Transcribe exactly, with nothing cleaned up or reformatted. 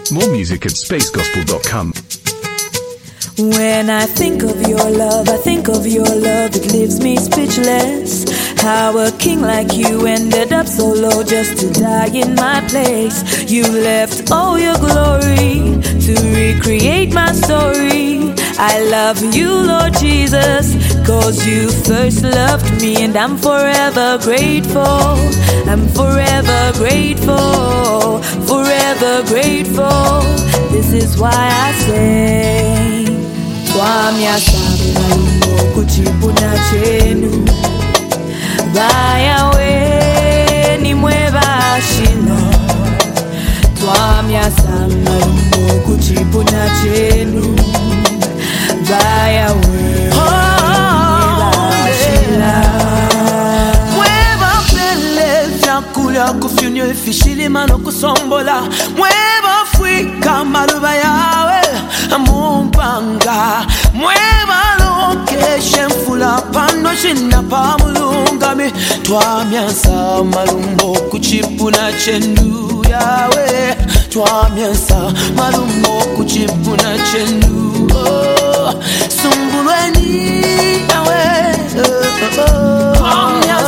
More music at space gospel dot com. When I think of your love, I think of your love, it leaves me speechless. How a king like you ended up so low just to die in my place. You left all your glory to recreate my story. I love you, Lord Jesus, cause you first loved me, and I'm forever grateful. I'm forever grateful, forever grateful. This is why I say Kwamya Samalumbo kuchipuna chenu Baya we ni mweba shino Kwamya Samalumbo kuchipuna chenu Baya we mweba shila Mweba pele vyakula kufyunyo ifishili mano kusombola Mweba fwika maluba yawe Mumpanga Mweba location fula pando shina pa mulungami Twamyansa malumbo kuchipuna chenu yawe Twamyansa malumbo kuchipuna chenu oh, Sumbulweni yawe oh, oh, oh.